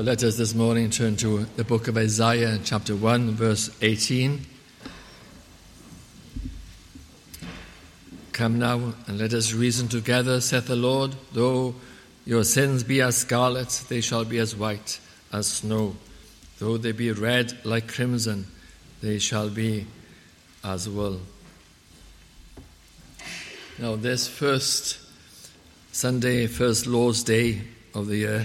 Well, let us this morning turn to the book of Isaiah, chapter 1, verse 18. Come now, and let us reason together, saith the Lord. Though your sins be as scarlet, they shall be as white as snow. Though they be red like crimson, they shall be as wool. Now, this first Sunday, first Lord's Day of the year,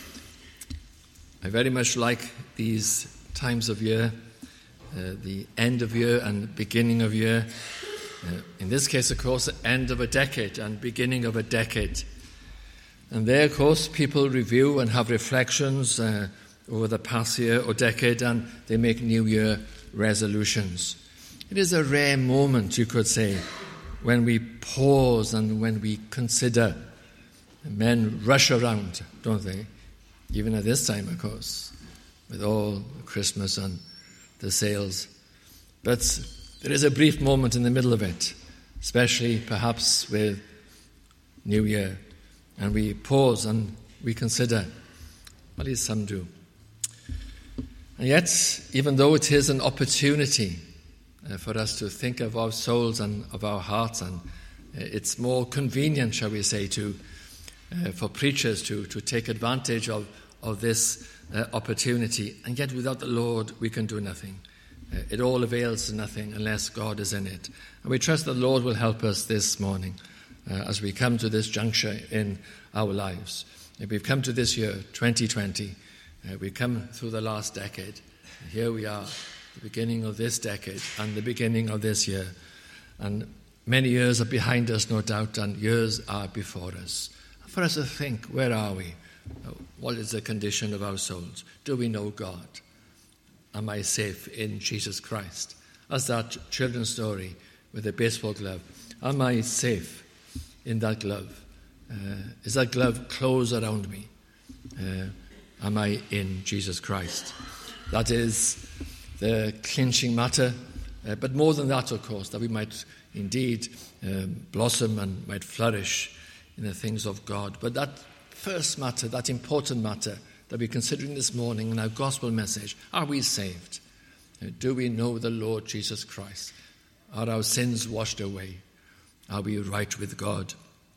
I very much like these times of year, the end of year and beginning of year. In this case, of course, the end of a decade and beginning of a decade. And there, of course, people review and have reflections over the past year or decade, and they make New Year resolutions. It is a rare moment, you could say, when we pause and when we consider. Men rush around, don't they? Even at this time, of course, with all Christmas and the sales. But there is a brief moment in the middle of it, especially perhaps with New Year. And we pause and we consider, at least some do. And yet, even though it is an opportunity for us to think of our souls and of our hearts, and it's more convenient, shall we say, for preachers to take advantage of this opportunity. And yet without the Lord we can do nothing. It all avails nothing unless God is in it. And we trust the Lord will help us this morning as we come to this juncture in our lives. We've come to this year, 2020. We've come through the last decade. Here we are, the beginning of this decade and the beginning of this year. And many years are behind us, no doubt, and years are before us. For us to think, where are we? What is the condition of our souls? Do we know God? Am I safe in Jesus Christ? As that children's story with the baseball glove. Am I safe in that glove? Is that glove close around me? Am I in Jesus Christ? That is the clinching matter. But more than that, of course, that we might indeed blossom and might flourish in the things of God. But that first matter, that important matter that we're considering this morning in our gospel message, are we saved? Do we know the Lord Jesus Christ? Are our sins washed away? Are we right with God?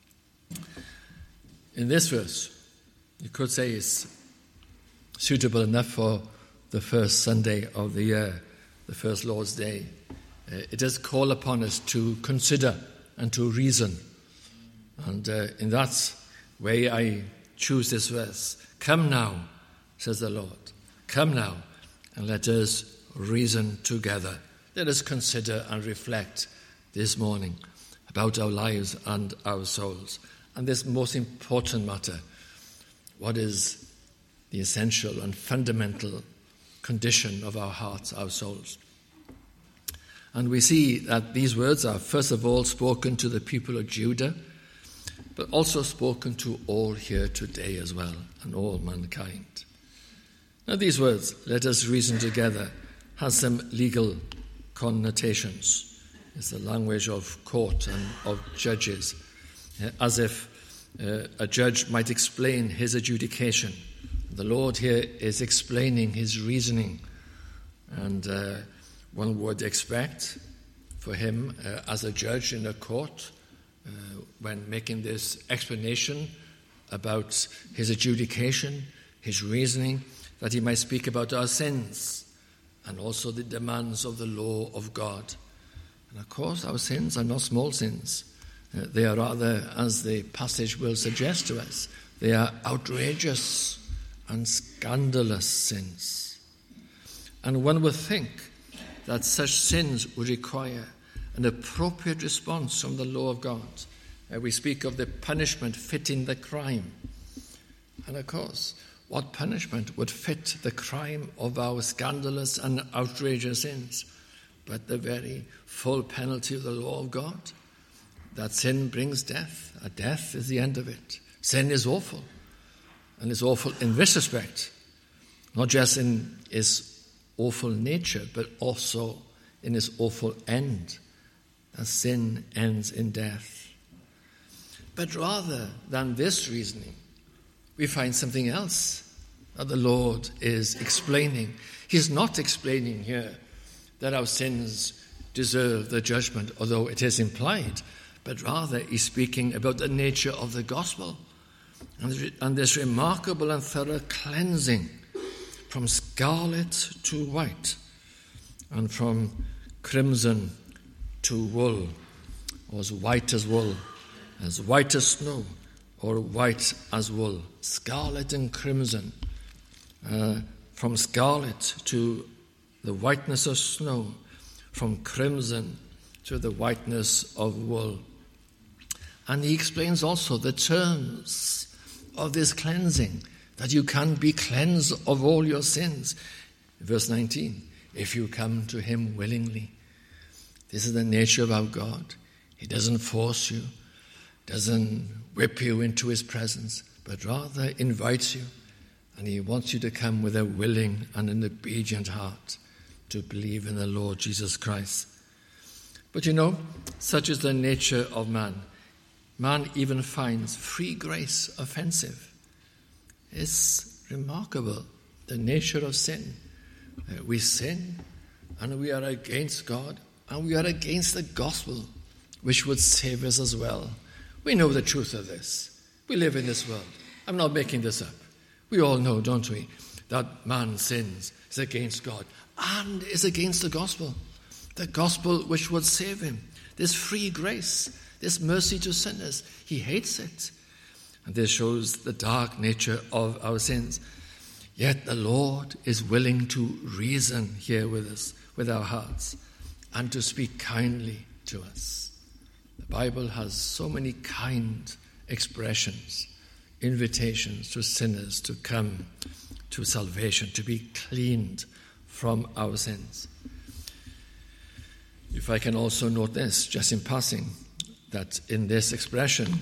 In this verse, you could say is suitable enough for the first Sunday of the year, the first Lord's Day. It does call upon us to consider and to reason. And in that way, I choose this verse. Come now, says the Lord. Come now, and let us reason together. Let us consider and reflect this morning about our lives and our souls. And this most important matter, what is the essential and fundamental condition of our hearts, our souls? And we see that these words are, first of all, spoken to the people of Judah, but also spoken to all here today as well, and all mankind. Now these words, let us reason together, has some legal connotations. It's the language of court and of judges, as if a judge might explain his adjudication. The Lord here is explaining his reasoning, and one would expect for him as a judge in a court, when making this explanation about his adjudication, his reasoning, that he might speak about our sins and also the demands of the law of God. And of course, our sins are not small sins. They are rather, as the passage will suggest to us, they are outrageous and scandalous sins. And one would think that such sins would require an appropriate response from the law of God. We speak of the punishment fitting the crime. And of course, what punishment would fit the crime of our scandalous and outrageous sins? But the very full penalty of the law of God. That sin brings death. A death is the end of it. Sin is awful. And it's awful in this respect. Not just in its awful nature, but also in its awful end. That sin ends in death. But rather than this reasoning, we find something else that the Lord is explaining. He's not explaining here that our sins deserve the judgment, although it is implied, but rather he's speaking about the nature of the gospel and this remarkable and thorough cleansing from scarlet to white and from crimson to wool, or as white as wool, as white as snow, or white as wool. Scarlet and crimson, from scarlet to the whiteness of snow, from crimson to the whiteness of wool. And he explains also the terms of this cleansing, that you can be cleansed of all your sins. Verse 19, if you come to him willingly. This is the nature of our God. He doesn't force you, doesn't whip you into his presence, but rather invites you, and he wants you to come with a willing and an obedient heart to believe in the Lord Jesus Christ. But you know, such is the nature of man. Man even finds free grace offensive. It's remarkable, the nature of sin. We sin, and we are against God, and we are against the gospel, which would save us as well. We know the truth of this. We live in this world. I'm not making this up. We all know, don't we, that man sins, is against God, and is against the gospel which would save him. This free grace, this mercy to sinners, he hates it. And this shows the dark nature of our sins. Yet the Lord is willing to reason here with us, with our hearts, and to speak kindly to us. The Bible has so many kind expressions, invitations to sinners to come to salvation, to be cleaned from our sins. If I can also note this, just in passing, that in this expression,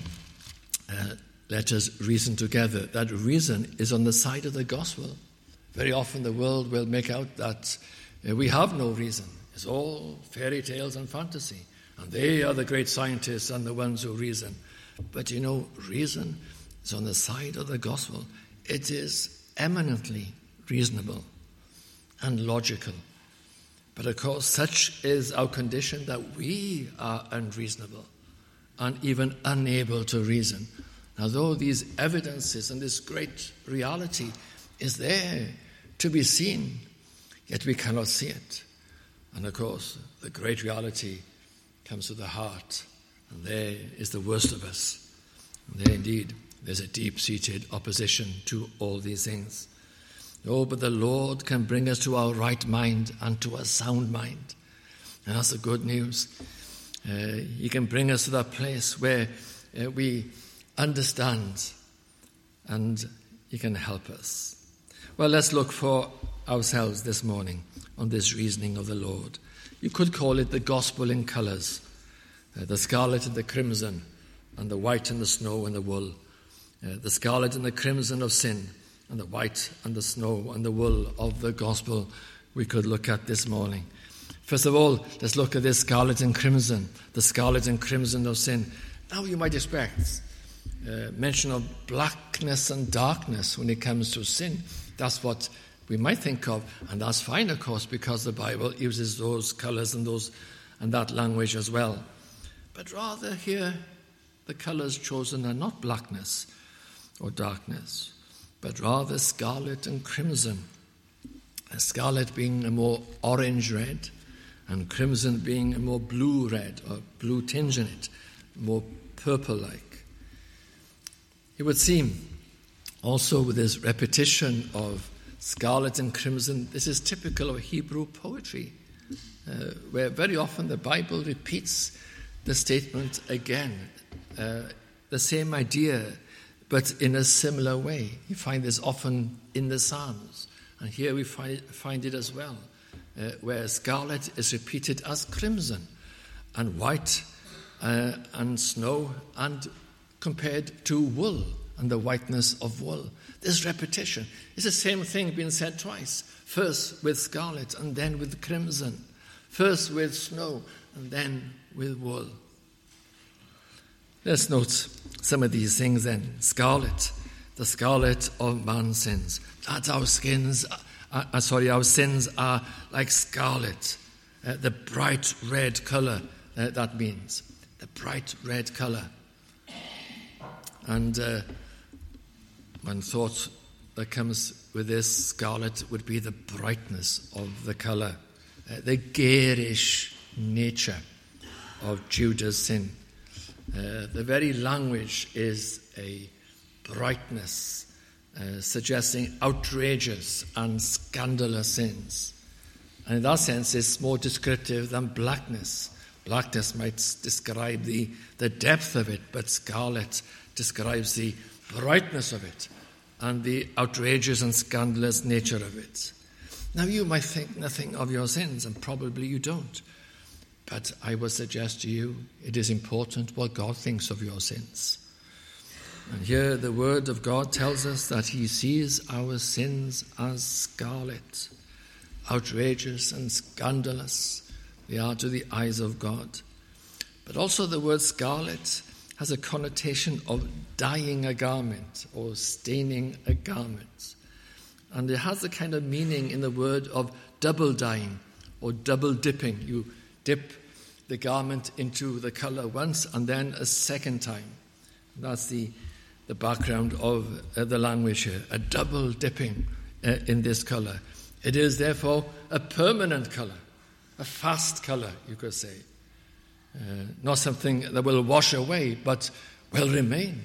let us reason together, that reason is on the side of the gospel. Very often the world will make out that we have no reason. It's all fairy tales and fantasy. And they are the great scientists and the ones who reason. But you know, reason is on the side of the gospel. It is eminently reasonable and logical. But of course, such is our condition that we are unreasonable and even unable to reason. Now, though these evidences and this great reality is there to be seen, yet we cannot see it. And of course, the great reality comes to the heart, and there is the worst of us. And there indeed, there's a deep-seated opposition to all these things. Oh, but the Lord can bring us to our right mind and to a sound mind. And that's the good news. He can bring us to that place where we understand, and he can help us. Well, let's look for ourselves this morning on this reasoning of the Lord. You could call it the gospel in colours, the scarlet and the crimson, and the white and the snow and the wool, the scarlet and the crimson of sin, and the white and the snow and the wool of the gospel we could look at this morning. First of all, let's look at this scarlet and crimson, the scarlet and crimson of sin. Now you might expect mention of blackness and darkness when it comes to sin. That's what we might think of, and that's fine, of course, because the Bible uses those colours and that language as well. But rather here, the colours chosen are not blackness or darkness, but rather scarlet and crimson. Scarlet being a more orange red, and crimson being a more blue red, or blue tinge in it, more purple-like. It would seem also with this repetition of scarlet and crimson, this is typical of Hebrew poetry, where very often the Bible repeats the statement again, the same idea, but in a similar way. You find this often in the Psalms, and here we find it as well, where scarlet is repeated as crimson, and white and snow, and compared to wool and the whiteness of wool. This repetition is the same thing being said twice, first with scarlet and then with crimson, first with snow and then with wool. Let's note some of these things then. Scarlet, the scarlet of man's sins. That our sins are like scarlet, the bright red colour that means, the bright red colour. And one thought that comes with this scarlet would be the brightness of the colour, the garish nature of Judah's sin. The very language is a brightness, suggesting outrageous and scandalous sins. And in that sense, it's more descriptive than blackness. Blackness might describe the depth of it, but scarlet describes the brightness of it and the outrageous and scandalous nature of it. Now, you might think nothing of your sins, and probably you don't. But I would suggest to you it is important what God thinks of your sins. And here the word of God tells us that he sees our sins as scarlet, outrageous and scandalous. They are to the eyes of God. But also the word scarlet has a connotation of dyeing a garment or staining a garment. And it has the kind of meaning in the word of double dyeing or double dipping. You dip the garment into the colour once and then a second time. That's the background of the language here, a double dipping in this colour. It is therefore a permanent colour, a fast colour, you could say. Not something that will wash away, but will remain.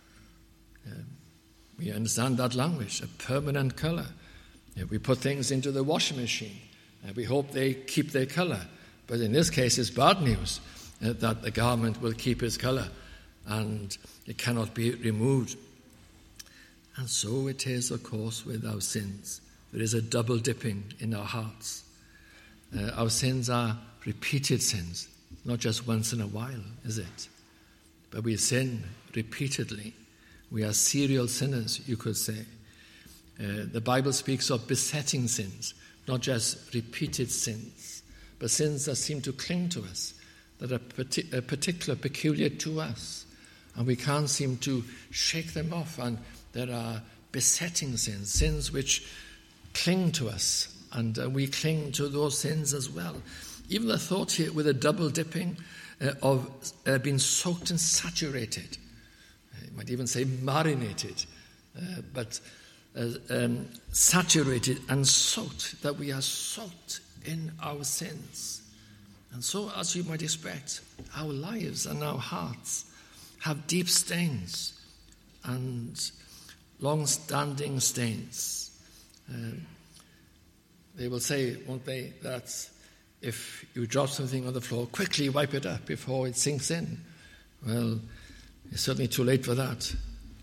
We understand that language, a permanent colour. We put things into the washing machine, and we hope they keep their colour. But in this case, it's bad news that the garment will keep its colour and it cannot be removed. And so it is, of course, with our sins. There is a double dipping in our hearts. Our sins are repeated sins, not just once in a while, is it? But we sin repeatedly. We are serial sinners, you could say. The Bible speaks of besetting sins, not just repeated sins, but sins that seem to cling to us, that are particular, peculiar to us, and we can't seem to shake them off. And there are besetting sins, sins which cling to us, and we cling to those sins as well. Even the thought here with a double dipping of being soaked and saturated, you might even say marinated, but saturated and soaked, that we are soaked in our sins. And so, as you might expect, our lives and our hearts have deep stains and long-standing stains. They will say, won't they, that if you drop something on the floor, quickly wipe it up before it sinks in. Well, it's certainly too late for that.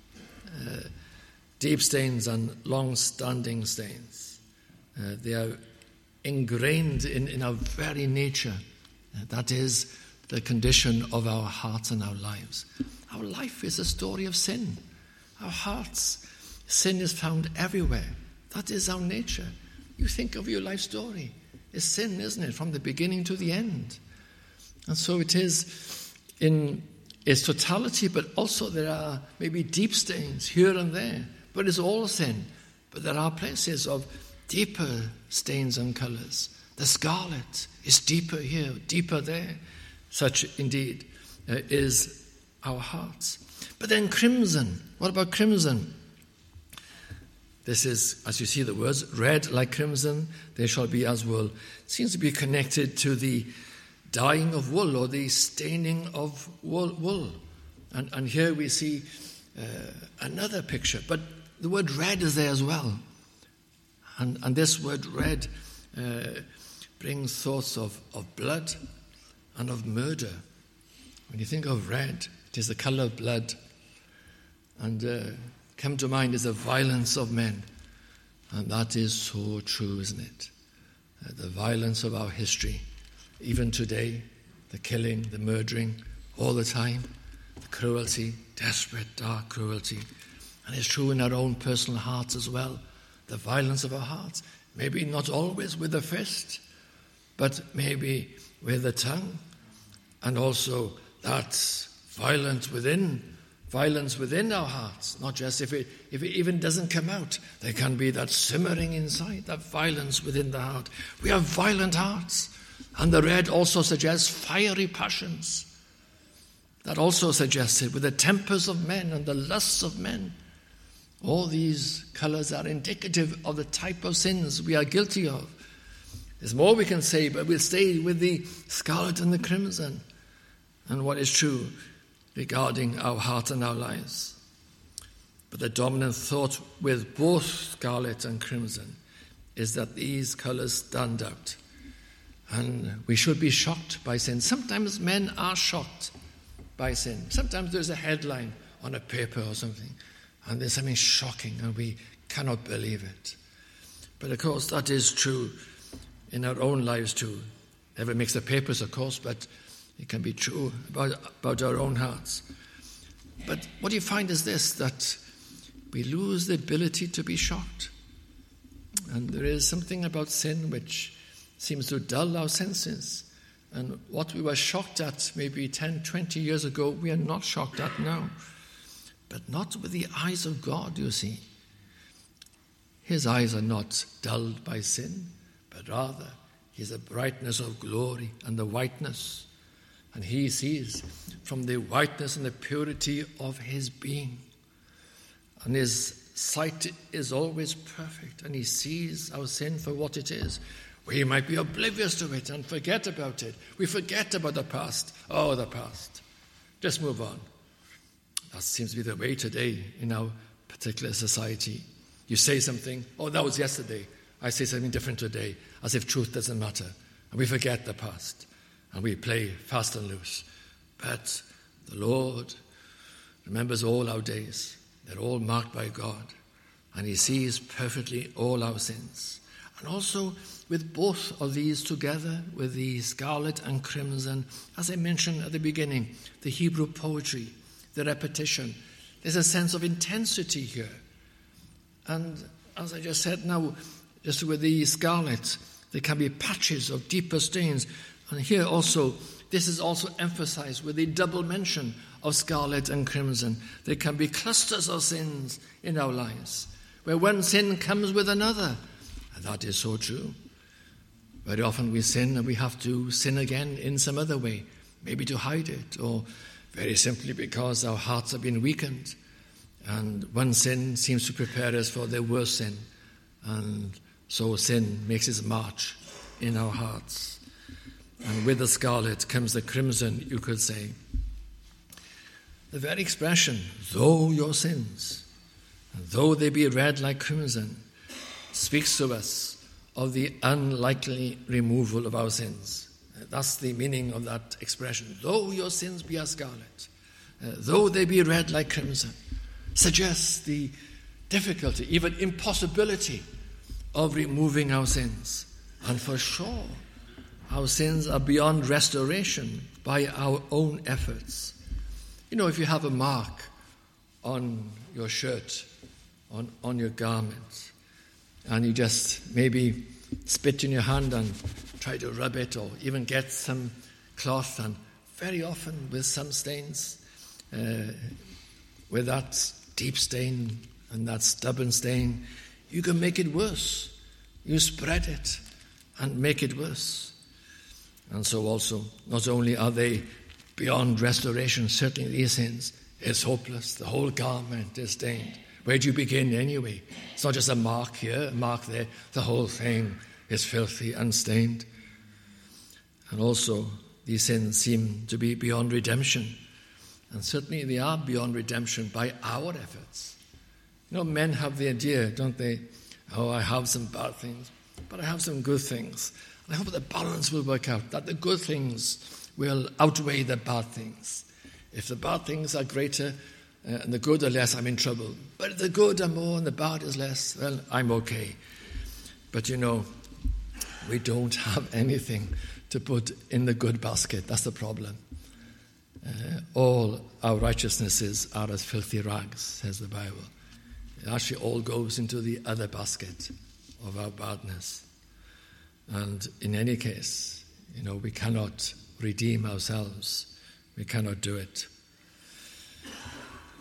Deep stains and long-standing stains. They are ingrained in our very nature. That is the condition of our hearts and our lives. Our life is a story of sin. Our hearts, sin is found everywhere. That is our nature. You think of your life story. It's sin, isn't it, from the beginning to the end? And so it is in its totality, but also there are maybe deep stains here and there. But it's all sin. But there are places of deeper stains and colours. The scarlet is deeper here, deeper there. Such, indeed, is our hearts. But then crimson. What about crimson? This is, as you see the words, red like crimson, they shall be as wool. It seems to be connected to the dyeing of wool or the staining of wool. And here we see another picture. But the word red is there as well. And this word red brings thoughts of blood and of murder. When you think of red, it is the colour of blood. And come to mind is the violence of men. And that is so true, isn't it? The violence of our history. Even today, the killing, the murdering, all the time. The cruelty, desperate, dark cruelty. And it's true in our own personal hearts as well. The violence of our hearts. Maybe not always with the fist, but maybe with the tongue. And also that's violent within Violence within our hearts, not just if it even doesn't come out. There can be that simmering inside, that violence within the heart. We have violent hearts. And the red also suggests fiery passions. That also suggests it with the tempers of men and the lusts of men. All these colours are indicative of the type of sins we are guilty of. There's more we can say, but we'll stay with the scarlet and the crimson and what is true regarding our heart and our lives. But the dominant thought with both scarlet and crimson is that these colours stand out. And we should be shocked by sin. Sometimes men are shocked by sin. Sometimes there's a headline on a paper or something, and there's something shocking, and we cannot believe it. But of course, that is true in our own lives too. Never makes the papers, of course, but it can be true about our own hearts. But what you find is this, that we lose the ability to be shocked. And there is something about sin which seems to dull our senses. And what we were shocked at maybe 10, 20 years ago, we are not shocked at now. But not with the eyes of God, you see. His eyes are not dulled by sin, but rather he is the brightness of glory and the whiteness. And he sees from the whiteness and the purity of his being. And his sight is always perfect, and he sees our sin for what it is. We might be oblivious to it and forget about it. We forget about the past. Oh, the past. Just move on. That seems to be the way today in our particular society. You say something, oh, that was yesterday. I say something different today, as if truth doesn't matter. And we forget the past. And we play fast and loose. But the Lord remembers all our days. They're all marked by God. And he sees perfectly all our sins. And also with both of these together, with the scarlet and crimson, as I mentioned at the beginning, the Hebrew poetry, the repetition, there's a sense of intensity here. And as I just said now, just with the scarlet, there can be patches of deeper stains. And here also, this is also emphasized with the double mention of scarlet and crimson. There can be clusters of sins in our lives, where one sin comes with another. And that is so true. Very often we sin and we have to sin again in some other way, maybe to hide it, or very simply because our hearts have been weakened. And one sin seems to prepare us for the worst sin. And so sin makes its march in our hearts. And with the scarlet comes the crimson, you could say. The very expression, though your sins, and though they be red like crimson, speaks to us of the unlikely removal of our sins. That's the meaning of that expression. Though your sins be as scarlet, though they be red like crimson, suggests the difficulty, even impossibility of removing our sins. And for sure, our sins are beyond restoration by our own efforts. You know, if you have a mark on your shirt, on your garment, and you just maybe spit in your hand and try to rub it, or even get some cloth, and very often with some stains, with that deep stain and that stubborn stain, you can make it worse. You spread it and make it worse. And so also, not only are they beyond restoration, certainly these sins, it's hopeless. The whole garment is stained. Where do you begin anyway? It's not just a mark here, a mark there. The whole thing is filthy and stained. And also, these sins seem to be beyond redemption. And certainly they are beyond redemption by our efforts. You know, men have the idea, don't they? Oh, I have some bad things, but I have some good things. And I hope the balance will work out, that the good things will outweigh the bad things. If the bad things are greater and the good are less, I'm in trouble. But if the good are more and the bad is less, well, I'm okay. But you know, we don't have anything to put in the good basket. That's the problem. All our righteousnesses are as filthy rags, says the Bible. It actually all goes into the other basket of our badness. And in any case, you know, we cannot redeem ourselves. We cannot do it.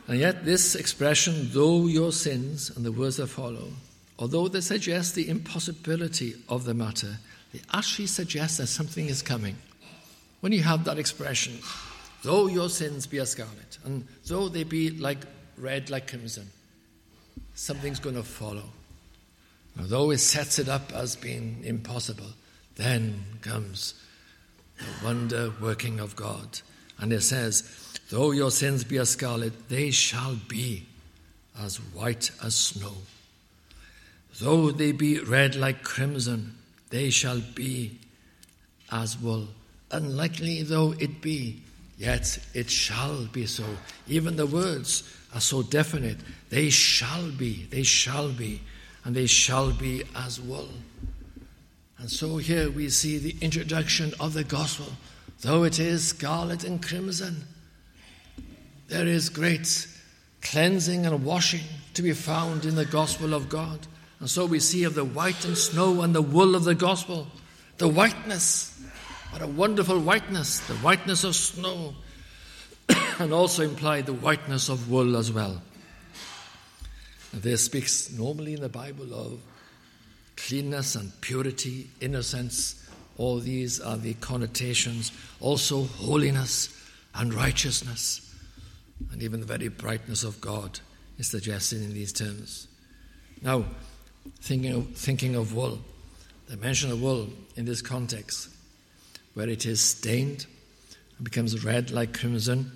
And yet this expression, though your sins, and the words that follow, although they suggest the impossibility of the matter, they actually suggest that something is coming. When you have that expression, though your sins be as scarlet, and though they be like red like crimson, something's going to follow. Although it sets it up as being impossible, then comes the wonder working of God. And it says, though your sins be as scarlet, they shall be as white as snow. Though they be red like crimson, they shall be as wool. Unlikely though it be, yet it shall be so. Even the words are so definite. They shall be, and they shall be as wool. And so here we see the introduction of the gospel. Though it is scarlet and crimson, there is great cleansing and washing to be found in the gospel of God. And so we see of the white and snow and the wool of the gospel, the whiteness, what a wonderful whiteness, the whiteness of snow, and also implied the whiteness of wool as well. And this speaks normally in the Bible of cleanness and purity, innocence. All these are the connotations. Also holiness and righteousness. And even the very brightness of God is suggested in these terms. Now, thinking of wool, the mention of wool in this context, where it is stained and becomes red like crimson,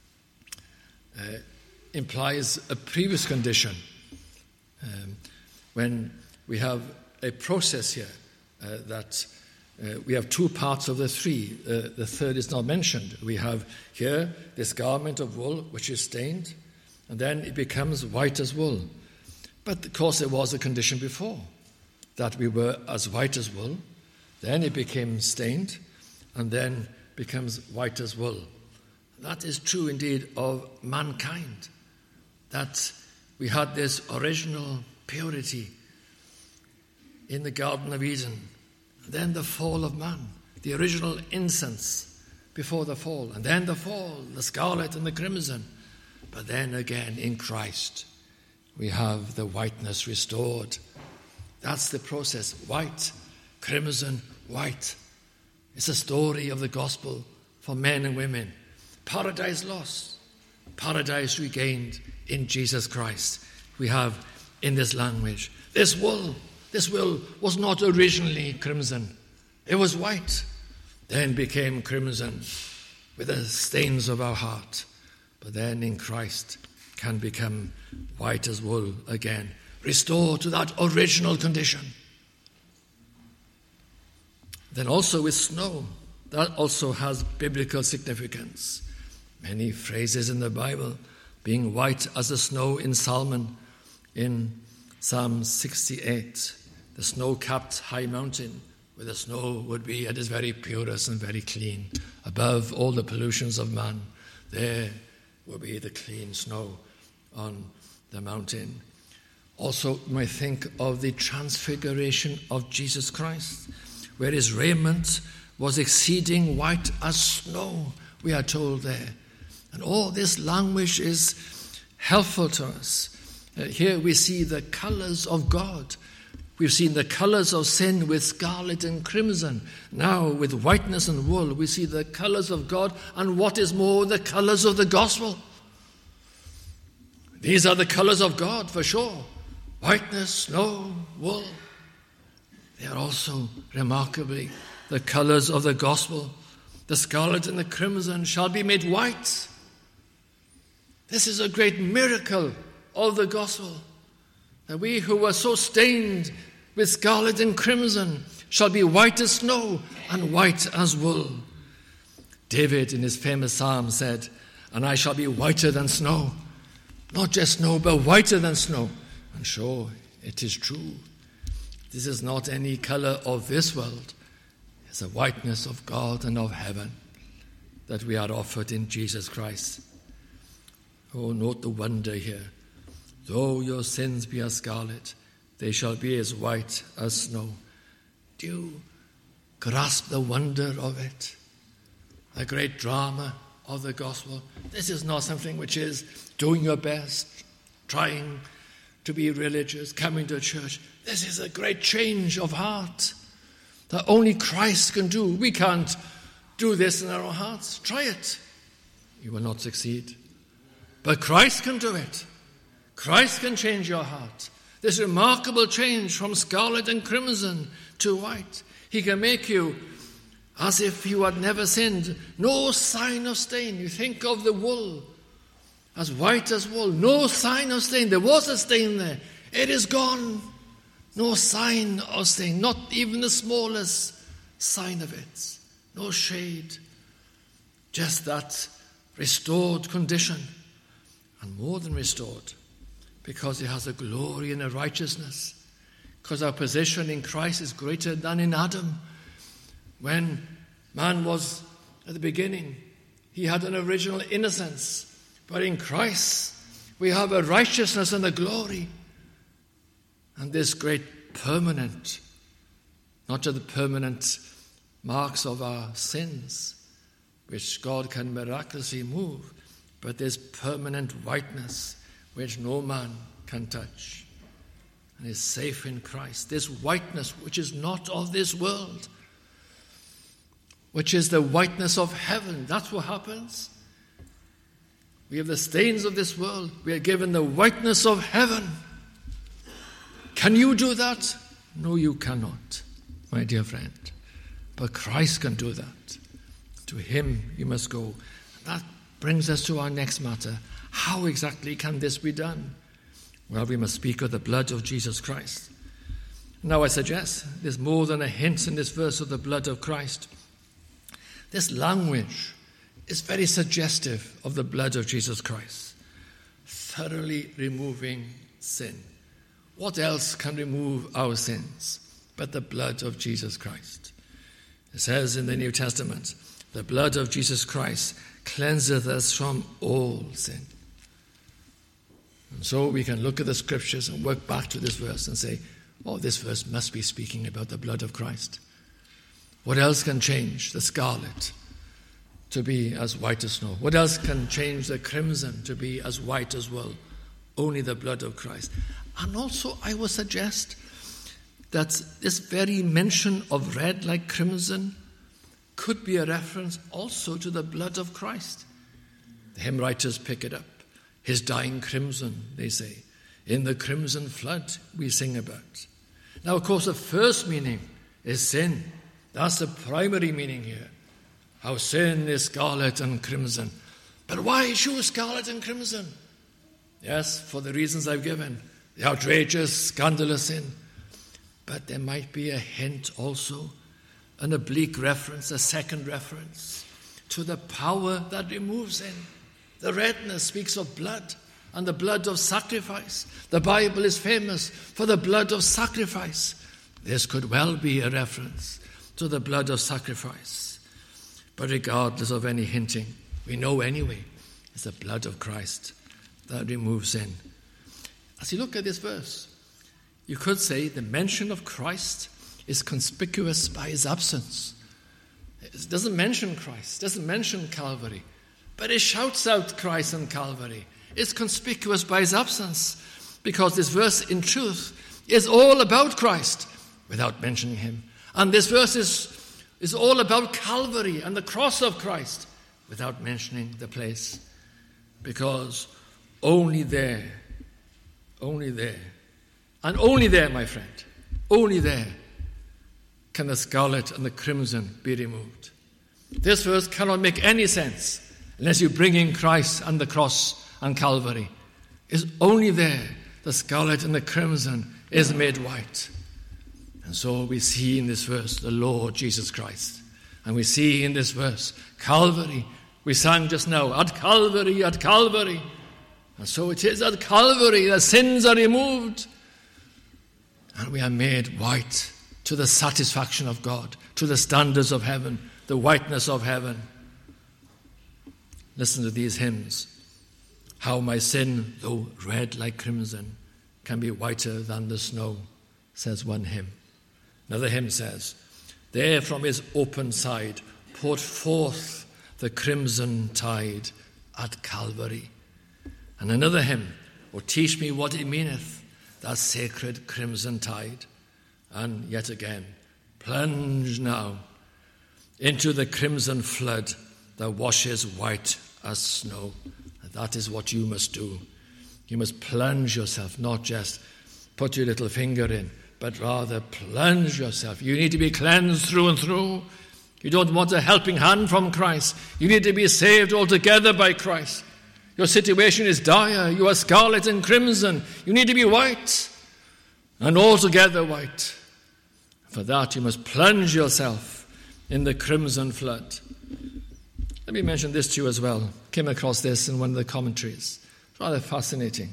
implies a previous condition. When we have a process here that we have two parts of the three. The third is not mentioned. We have here this garment of wool which is stained, and then it becomes white as wool. But of course there was a condition before, that we were as white as wool, then it became stained, and then becomes white as wool. That is true indeed of mankind, that we had this original purity in the Garden of Eden, then the fall of man, the original innocence before the fall, and then the fall, the scarlet and the crimson. But then again in Christ we have the whiteness restored. That's the process. White, crimson, white. It's a story of the gospel for men and women. Paradise lost, paradise regained in Jesus Christ. We have in this language. This wool was not originally crimson. It was white, then became crimson with the stains of our heart. But then in Christ can become white as wool again, restored to that original condition. Then also with snow, that also has biblical significance. Many phrases in the Bible, being white as the snow in Psalm 68, the snow-capped high mountain, where the snow would be at its very purest and very clean, above all the pollutions of man. There will be the clean snow on the mountain. Also, you might think of the transfiguration of Jesus Christ, where his raiment was exceeding white as snow, we are told there. And all this language is helpful to us. Here we see the colors of God. We've seen the colors of sin with scarlet and crimson. Now with whiteness and wool, we see the colors of God, and what is more, the colors of the gospel. These are the colors of God for sure. Whiteness, snow, wool. They are also remarkably the colors of the gospel. The scarlet and the crimson shall be made white. This is a great miracle of the gospel, that we who were so stained with scarlet and crimson shall be white as snow and white as wool. David in his famous psalm said, "And I shall be whiter than snow." Not just snow, but whiter than snow. And sure, it is true. This is not any color of this world. It's the whiteness of God and of heaven that we are offered in Jesus Christ. Oh, note the wonder here. Though your sins be as scarlet, they shall be as white as snow. Do you grasp the wonder of it? The great drama of the gospel. This is not something which is doing your best, trying to be religious, coming to church. This is a great change of heart that only Christ can do. We can't do this in our own hearts. Try it. You will not succeed. But Christ can do it. Christ can change your heart. This remarkable change from scarlet and crimson to white. He can make you as if you had never sinned. No sign of stain. You think of the wool as white as wool. No sign of stain. There was a stain there. It is gone. No sign of stain. Not even the smallest sign of it. No shade. Just that restored condition. And more than restored. Because it has a glory and a righteousness. Because our position in Christ is greater than in Adam. When man was at the beginning, he had an original innocence. But in Christ, we have a righteousness and a glory. And this great permanent, not just the permanent marks of our sins, which God can miraculously move, but this permanent whiteness, which no man can touch, and is safe in Christ. This whiteness, which is not of this world, which is the whiteness of heaven. That's what happens. We have the stains of this world. We are given the whiteness of heaven. Can you do that? No, you cannot, my dear friend. But Christ can do that. To him you must go. That brings us to our next matter. How exactly can this be done? Well, we must speak of the blood of Jesus Christ. Now I suggest there's more than a hint in this verse of the blood of Christ. This language is very suggestive of the blood of Jesus Christ, thoroughly removing sin. What else can remove our sins but the blood of Jesus Christ? It says in the New Testament, the blood of Jesus Christ cleanseth us from all sin. And so we can look at the scriptures and work back to this verse and say, oh, this verse must be speaking about the blood of Christ. What else can change the scarlet to be as white as snow? What else can change the crimson to be as white as wool? Only the blood of Christ. And also I would suggest that this very mention of red like crimson could be a reference also to the blood of Christ. The hymn writers pick it up. His dying crimson, they say. In the crimson flood we sing about. Now, of course, the first meaning is sin. That's the primary meaning here. How sin is scarlet and crimson. But why choose scarlet and crimson? Yes, for the reasons I've given. The outrageous, scandalous sin. But there might be a hint also, an oblique reference, a second reference, to the power that removes sin. The redness speaks of blood and the blood of sacrifice. The Bible is famous for the blood of sacrifice. This could well be a reference to the blood of sacrifice. But regardless of any hinting, we know anyway it's the blood of Christ that removes sin. As you look at this verse, you could say the mention of Christ is conspicuous by his absence. It doesn't mention Christ, doesn't mention Calvary, but it shouts out Christ and Calvary. It's conspicuous by his absence, because this verse in truth is all about Christ without mentioning him. And this verse is all about Calvary and the cross of Christ without mentioning the place. Because only there, and only there, my friend, only there can the scarlet and the crimson be removed. This verse cannot make any sense unless you bring in Christ and the cross and Calvary. It's only there the scarlet and the crimson is made white. And so we see in this verse the Lord Jesus Christ. And we see in this verse Calvary. We sang just now, at Calvary, at Calvary. And so it is at Calvary that sins are removed. And we are made white to the satisfaction of God, to the standards of heaven, the whiteness of heaven. Listen to these hymns. How my sin, though red like crimson, can be whiter than the snow, says one hymn. Another hymn says, there from his open side poured forth the crimson tide at Calvary. And another hymn, O teach me what it meaneth, that sacred crimson tide. And yet again, plunge now into the crimson flood that washes white as snow. And that is what you must do. You must plunge yourself, not just put your little finger in, but rather plunge yourself. You need to be cleansed through and through. You don't want a helping hand from Christ. You need to be saved altogether by Christ. Your situation is dire. You are scarlet and crimson. You need to be white, and altogether white. For that, you must plunge yourself in the crimson flood. Let me mention this to you as well. Came across this in one of the commentaries. It's rather fascinating.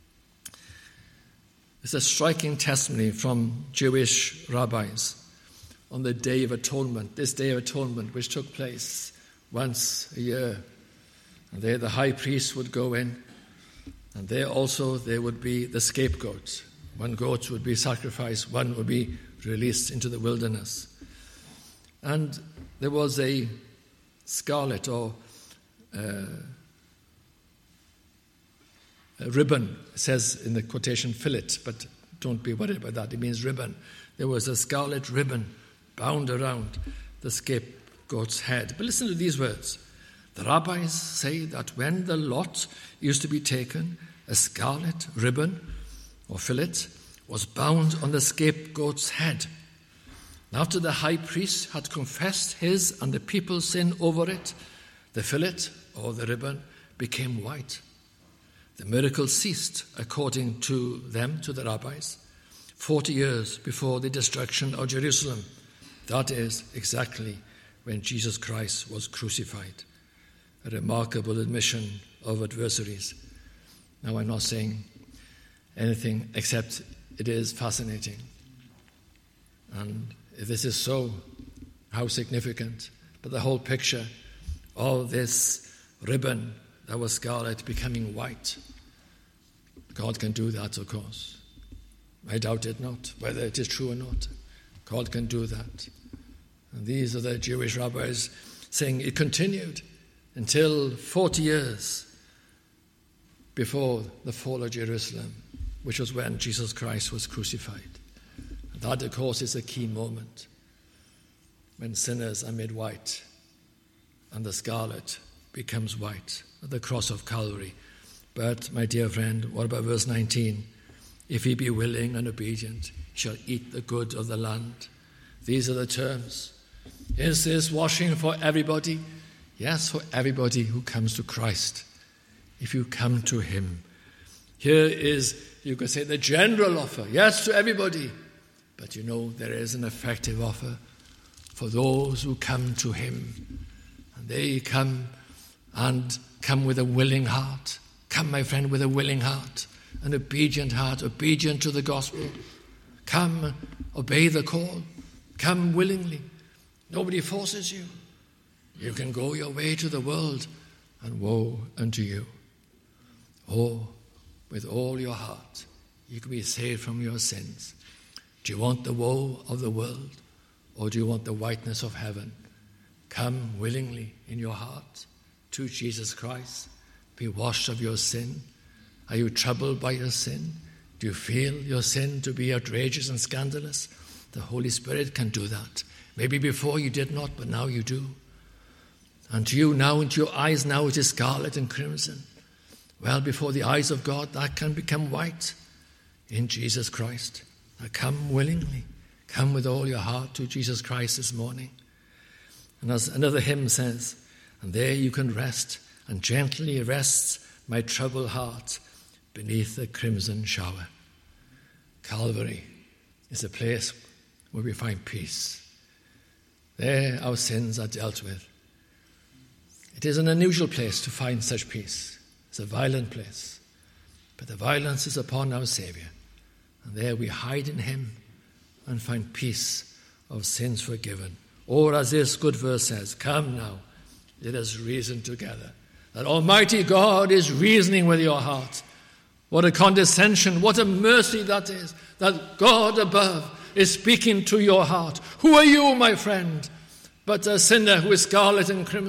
It's a striking testimony from Jewish rabbis on the Day of Atonement, this Day of Atonement, which took place once a year. And there the high priest would go in, and there also there would be the scapegoat. One goat would be sacrificed, one would be released into the wilderness. And there was a scarlet or a ribbon. It says in the quotation fillet, but don't be worried about that. It means ribbon. There was a scarlet ribbon bound around the scapegoat's head. But listen to these words. The rabbis say that when the lot used to be taken, a scarlet ribbon or fillet was bound on the scapegoat's head. After the high priest had confessed his and the people's sin over it, the fillet or the ribbon became white. The miracle ceased, according to them, to the rabbis, 40 years before the destruction of Jerusalem. That is exactly when Jesus Christ was crucified. A remarkable admission of adversaries. Now, I'm not saying anything except it is fascinating. And if this is so, how significant. But the whole picture of this ribbon that was scarlet becoming white. God can do that, of course. I doubt it not, whether it is true or not. God can do that. And these are the Jewish rabbis saying it continued until 40 years before the fall of Jerusalem, which was when Jesus Christ was crucified. And that, of course, is a key moment when sinners are made white and the scarlet becomes white at the cross of Calvary. But, my dear friend, what about verse 19? If he be willing and obedient, he shall eat the good of the land. These are the terms. Is this washing for everybody? Yes, for everybody who comes to Christ. If you come to him. Here is, you could say, the general offer. Yes, to everybody. But you know, there is an effective offer for those who come to him. And they come with a willing heart. Come, my friend, with a willing heart, an obedient heart, obedient to the gospel. Come, obey the call. Come willingly. Nobody forces you. You can go your way to the world, and woe unto you. Oh, with all your heart, you can be saved from your sins. Do you want the woe of the world, or do you want the whiteness of heaven? Come willingly in your heart to Jesus Christ. Be washed of your sin. Are you troubled by your sin? Do you feel your sin to be outrageous and scandalous? The Holy Spirit can do that. Maybe before you did not, but now you do. And to you now, into your eyes now, it is scarlet and crimson. Well, before the eyes of God, that can become white in Jesus Christ. Now come willingly. Come with all your heart to Jesus Christ this morning. And as another hymn says, and there you can rest, and gently rests my troubled heart beneath the crimson shower. Calvary is a place where we find peace. There our sins are dealt with. It is an unusual place to find such peace. It's a violent place. But the violence is upon our Saviour. And there we hide in him and find peace of sins forgiven. Or as this good verse says, come now, let us reason together. That Almighty God is reasoning with your heart. What a condescension, what a mercy that is, that God above is speaking to your heart. Who are you, my friend, but a sinner who is scarlet and crimson?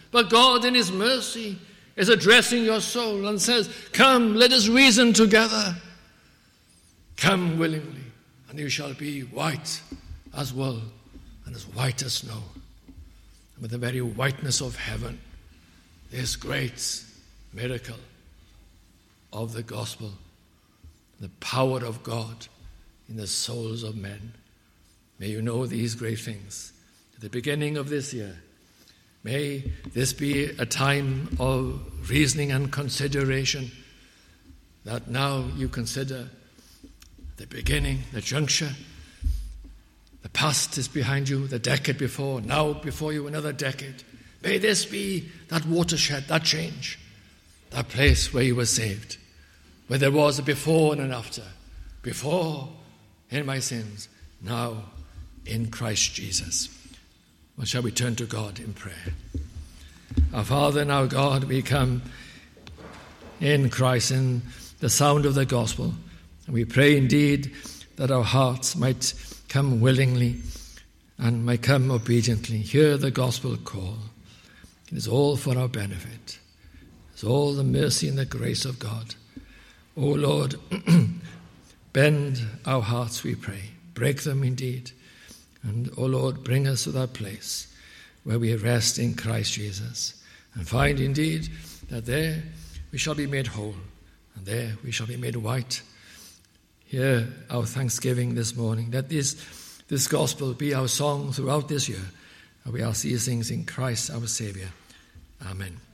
But God in his mercy is addressing your soul and says, come, let us reason together. Come willingly, and you shall be white as wool and as white as snow. And with the very whiteness of heaven, this great miracle of the gospel, the power of God in the souls of men. May you know these great things at the beginning of this year. May this be a time of reasoning and consideration, that now you consider the beginning, the juncture. The past is behind you, the decade before, now before you another decade. May this be that watershed, that change, that place where you were saved, where there was a before and an after. Before in my sins, now in Christ Jesus. Well, shall we turn to God in prayer? Our Father and our God, we come in Christ, in the sound of the gospel. And we pray indeed that our hearts might come willingly and might come obediently. Hear the gospel call. It is all for our benefit. It's all the mercy and the grace of God. O Lord, bend our hearts, we pray. Break them indeed. And, O Lord, bring us to that place where we rest in Christ Jesus and find indeed that there we shall be made whole and there we shall be made white. Hear our thanksgiving this morning, that this gospel be our song throughout this year. And we ask these things in Christ our Saviour. Amen.